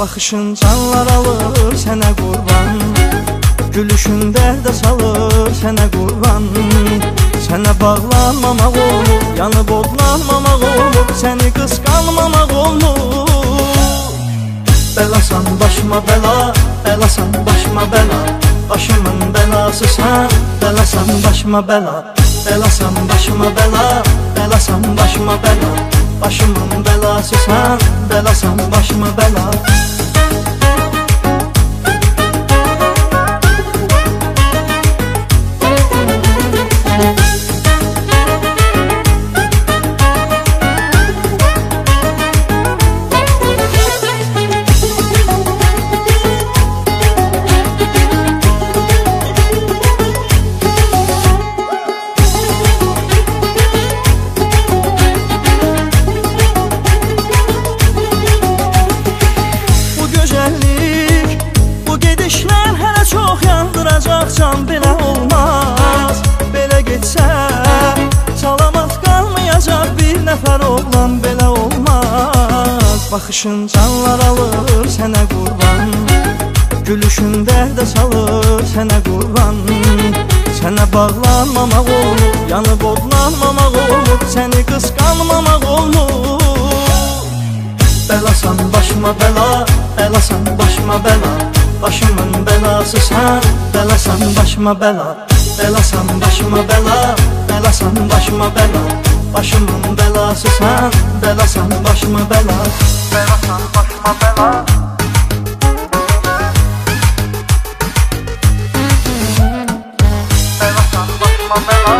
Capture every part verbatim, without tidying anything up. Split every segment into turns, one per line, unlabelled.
Baxışın canlar alır sənə qurban, gülüşün dərdə salır sənə qurban. Sənə bağlanmamaq olur, yanıb odlanmamaq olur, səni qısqanmamaq olmur. Bəlasan başıma bəla, bəlasan başıma bəla, başımın bəlasısan, bəlasan başıma bəla. Bəlasan başıma bəla, bəlasan başıma bəla, başımın bəlasısan, bəlasan başıma bəla. Can belə olmaz, belə getsə salamat qalmayacaq bir nəfər oğlan, belə olmaz. Baxışın canlar alır sənə qurban, gülüşün dərdə salır sənə qurban. Sənə bağlanmamaq olur, yanıb odlanmamaq olur, səni qısqanmamaq olmur. Bəlasan başıma bəla, bəlasan başıma bəla, başımın bəlasısan, bəlasan başıma bəla. Bəlasan başıma bəla, bəlasan başıma bəla, başımın bəlasısan, bəlasan başıma bəla. Bəlasan başıma bəla. Bəlasan başıma bəla.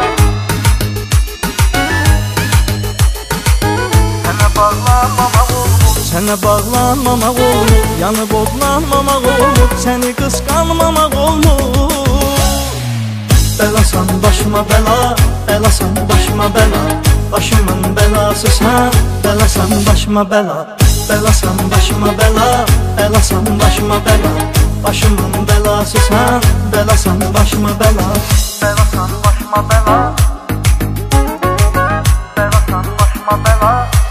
Sənə bağlanmamaq olur, sənə bağlanmamaq olur, yanıb odlanmamaq olur, səni qısqanmamaq olmur. Bəlasan başıma bəla, bəlasan başıma bəla, başımın bəlasısan, bəlasan başıma bəla. Bəlasan başıma bəla, bəlasan başıma bəla, başımın bəlasısan, bəlasan başıma bəla. Bəlasan başıma bəla, bəlasan başıma bəla.